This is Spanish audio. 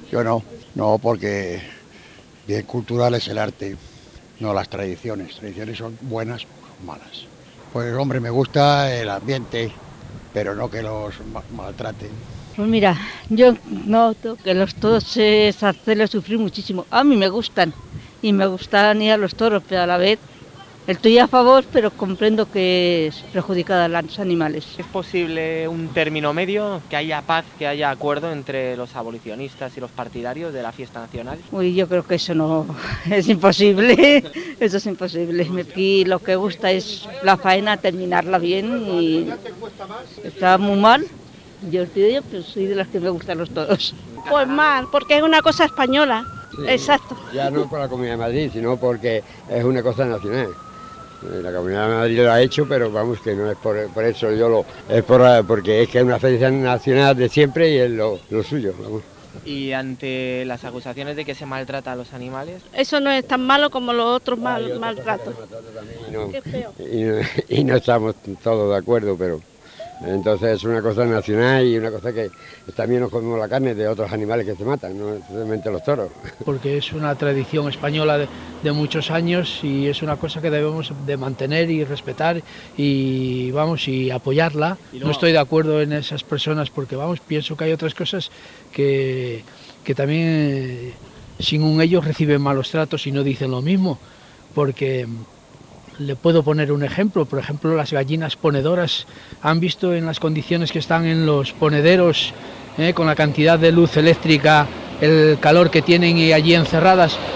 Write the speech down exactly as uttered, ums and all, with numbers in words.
Yo no, no, porque bien cultural es el arte, no las tradiciones. Tradiciones son buenas o malas. Pues hombre, me gusta el ambiente, pero no que los ma- maltraten. Pues mira, yo noto que los toros es hacerles sufrir muchísimo. A mí me gustan y me gustan ir a los toros, pero a la vez estoy a favor, pero comprendo que es perjudicada a los animales. ¿Es posible un término medio, que haya paz, que haya acuerdo entre los abolicionistas y los partidarios de la fiesta nacional? Uy, yo creo que eso no es imposible, eso es imposible. Aquí lo que gusta es la faena, terminarla bien y está muy mal. Yo os digo, pero soy de las que me gustan los toros. Pues mal, porque es una cosa española. Sí, Exacto. ya no por la Comunidad de Madrid, sino porque es una cosa nacional. La Comunidad de Madrid lo ha hecho, pero vamos, que no es por, por eso, yo lo es por, porque es que es una feria nacional de siempre y es lo, lo suyo, vamos. Y ante las acusaciones de que se maltrata a los animales, Eso no es tan malo como los otros Hay mal, otras maltratos. cosas que maltratan también y no- Qué feo. y no, y no estamos todos de acuerdo, pero entonces es una cosa nacional y una cosa que también nos comemos la carne de otros animales que se matan, no solamente los toros. Porque es una tradición española de, de muchos años y es una cosa que debemos de mantener y respetar y vamos y apoyarla. No estoy de acuerdo en esas personas porque vamos, pienso que hay otras cosas que, que también eh, sin un ellos reciben malos tratos y no dicen lo mismo, porque le puedo poner un ejemplo, por ejemplo las gallinas ponedoras, han visto en las condiciones que están en los ponederos, eh, con la cantidad de luz eléctrica, el calor que tienen y allí encerradas,